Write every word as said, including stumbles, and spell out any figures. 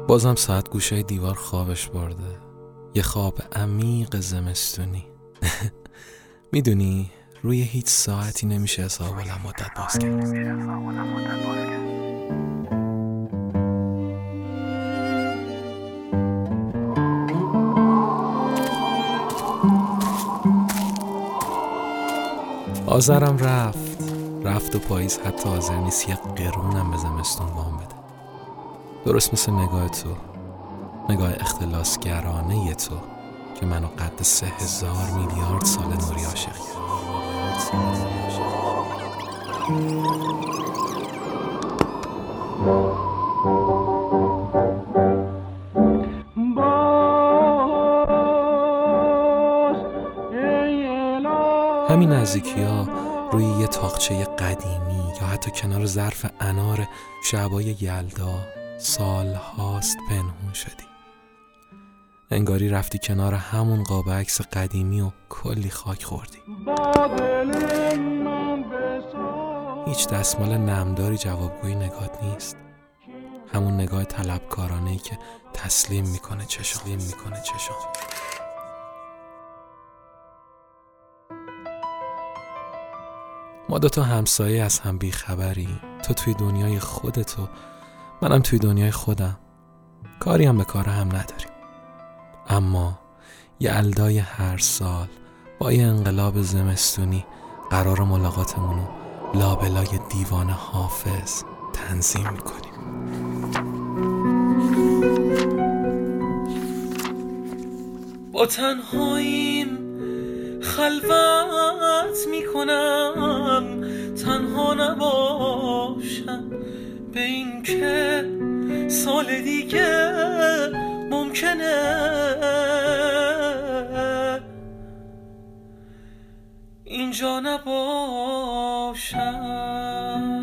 بازم ساعت گوشه دیوار خوابش برده، یه خواب عمیق زمستونی. میدونی روی هیچ ساعتی نمیشه حساب الان مدت باز کرد. آذرم رفت رفت و پاییز حتی حاضر نیست یه قرونم به زمستون وام بده. درست مثل نگاه تو، نگاه اختلاسگرانه تو که منو قد سه هزار میلیارد سال نوری عاشق کرد. همین نزدیکی ها روی یه تاقچه قدیمی یا حتی کنار ظرف انار شعبای یلدا سال هاست پنهون شدی. انگاری رفتی کنار همون قاب عکس قدیمی و کلی خاک خوردی. هیچ دستمال نمداری جوابگوی نگات نیست. همون نگاه طلبکارانه‌ای که تسلیم میکنه چشام تسلیم میکنه چشام ما دوتا همسایه از هم بیخبری، تو توی دنیای خودت و منم توی دنیای خودم. کاری هم به کار هم نداریم، اما یلدای هر سال با یه انقلاب زمستونی قرار ملاقاتمونو لابلای دیوان حافظ تنظیم میکنیم. با تنهاییم خلوت میکنم، تنها نباشم به این که سال دیگه ممکنه اینجا نباشم.